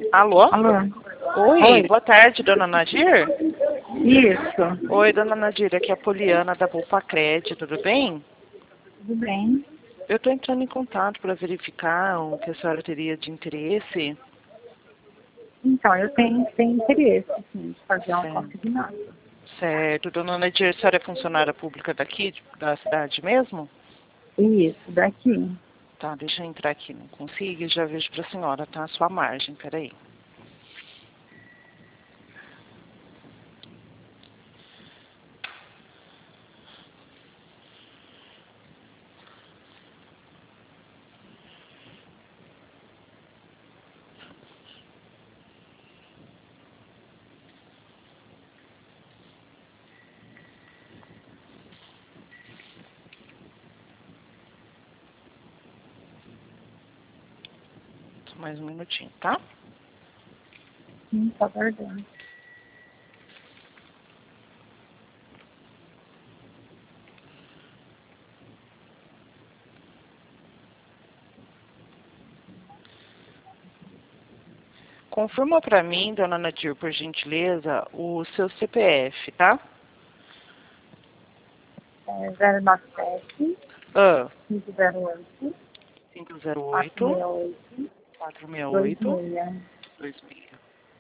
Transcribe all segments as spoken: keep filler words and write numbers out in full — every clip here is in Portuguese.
Alô? Alô? Oi, Oi. boa tarde, dona Nadir. Isso. Oi, dona Nadir, aqui é a Poliana da Poupa Crédito, tudo bem? Tudo bem? Eu estou entrando em contato para verificar o que a senhora teria de interesse. Então, eu tenho, tenho interesse, sim, de fazer um Certo. consignado. Certo, dona Nadir, a senhora é funcionária pública daqui, da cidade mesmo? Isso, daqui. Tá, deixa eu entrar aqui, não consigo e já vejo para a senhora, tá? A sua margem, peraí. Só mais um minutinho, tá? Sim, tá aguardando. Confirma para mim, dona Nadir, por gentileza, o seu C P F, tá? É zero nove sete, Ah, cinco zero oito, cinco zero quatro oito, seis oito, quatro seis dois oito, seis. dois seis.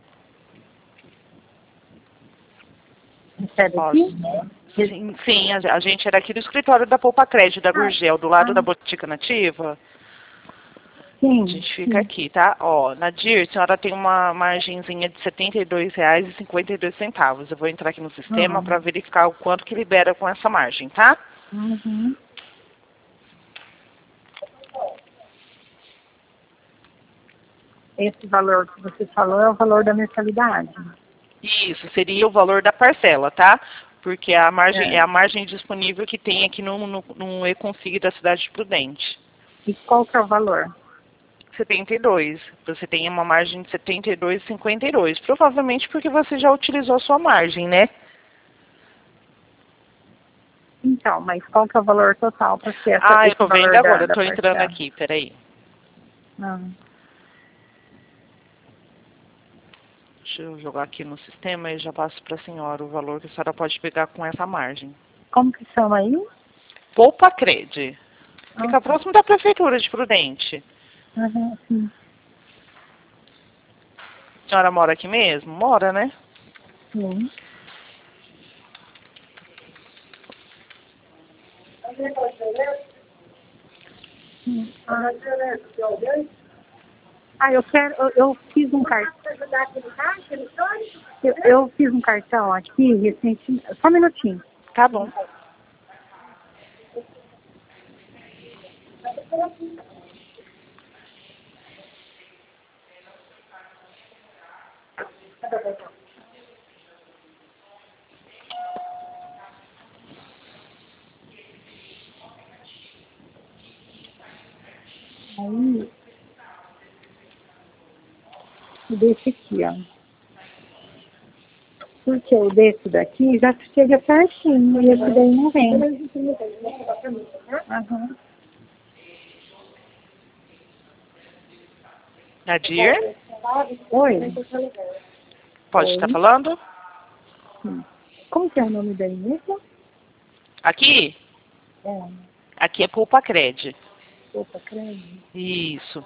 Você é Ó, daqui? sim, sim, a, a gente era aqui do escritório da Poupa Crédito, da Ah, Gurgel, do lado da ah, Botica Nativa. A sim, gente fica sim. aqui, tá? Ó, Nadir, a senhora tem uma margenzinha de setenta e dois reais e cinquenta e dois centavos. Eu vou entrar aqui no sistema para Uhum. verificar o quanto que libera com essa margem, tá? Uhum. Esse valor que você falou é o valor da mensalidade. Isso, seria o valor da parcela, tá? Porque a margem é É. a margem disponível que tem aqui no, no, no E-Config da Cidade de Prudente. E qual que é o valor? setenta e dois. Você tem uma margem de setenta e dois e cinquenta e dois. Provavelmente porque você já utilizou a sua margem, né? Então, mas qual que é o valor total para ser essa, Ah, eu esse tô vendo valor agora, da, eu da tô entrando parcela? aqui, peraí. Não. Deixa eu jogar aqui no sistema e já passo para a senhora o valor que a senhora pode pegar com essa margem. Como que chama aí? Poupa Cred. Ah, Fica tá. próximo da Prefeitura de Prudente. Uhum, sim. A senhora mora aqui mesmo? Mora, né? Sim. Sim. Ah, Ah, eu quero, eu, eu fiz um cartão. Eu, eu fiz um cartão aqui recentemente. Só um minutinho. Tá bom. Aí, o desse aqui, ó. Porque o desse daqui já chega certinho e esse daí não vem. Aham. Nadir? Oi. Pode estar Oi. falando? Sim. Como que é o nome daí mesmo? Aqui? É. Aqui é Poupa Cred. Opa, creio. Isso.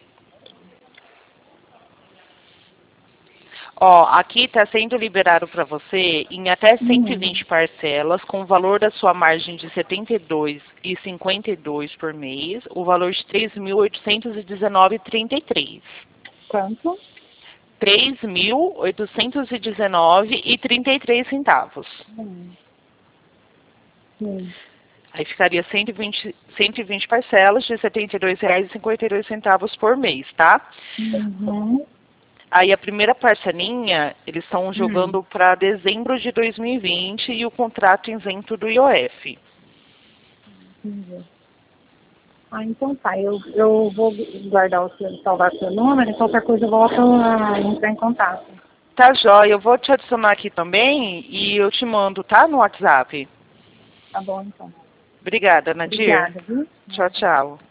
Ó, aqui está sendo liberado para você em até cento e Hum. vinte parcelas, com o valor da sua margem de setenta e dois e cinquenta e dois por mês, o valor de três mil oitocentos e dezenove e trinta e três. Quanto? três mil oitocentos e dezenove e trinta e três centavos. Hum. Sim. Aí ficaria cento e vinte, cento e vinte parcelas de setenta e dois reais e cinquenta e dois centavos por mês, tá? Uhum. Aí a primeira parcelinha, eles estão Hum. jogando para dezembro de dois mil e vinte e o contrato isento do I O F. Entendi. Ah, então tá. Eu, eu vou guardar o seu, salvar o seu número e qualquer coisa eu volto a entrar em contato. Tá, jóia. Eu vou te adicionar aqui também e eu te mando, tá? No WhatsApp. Tá bom, então. Obrigada, Nadir. Obrigada, viu? Tchau, tchau.